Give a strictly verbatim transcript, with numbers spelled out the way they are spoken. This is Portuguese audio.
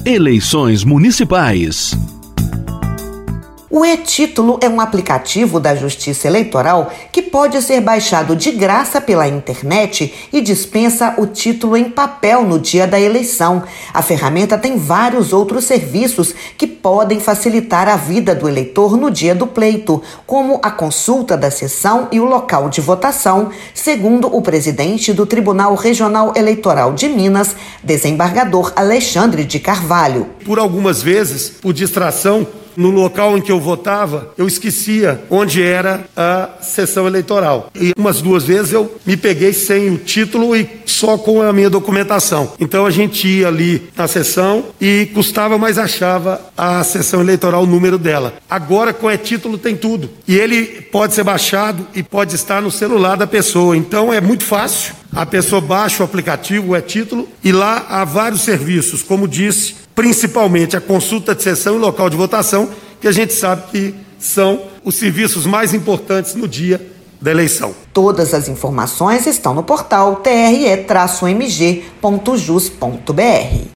Eleições municipais. O e-Título é um aplicativo da Justiça Eleitoral que pode ser baixado de graça pela internet e dispensa o título em papel no dia da eleição. A ferramenta tem vários outros serviços que podem facilitar a vida do eleitor no dia do pleito, como a consulta da sessão e o local de votação, segundo o presidente do Tribunal Regional Eleitoral de Minas, desembargador Alexandre de Carvalho. Por algumas vezes, por distração, no local em que eu votava, eu esquecia onde era a sessão eleitoral. E umas duas vezes eu me peguei sem o título e só com a minha documentação. Então a gente ia ali na sessão e custava, mas achava a sessão eleitoral, o número dela. Agora com e-título tem tudo. E ele pode ser baixado e pode estar no celular da pessoa. Então é muito fácil. A pessoa baixa o aplicativo, o e-título, e lá há vários serviços, como disse, principalmente a consulta de sessão e local de votação, que a gente sabe que são os serviços mais importantes no dia da eleição. Todas as informações estão no portal T R E M G ponto jus ponto B R.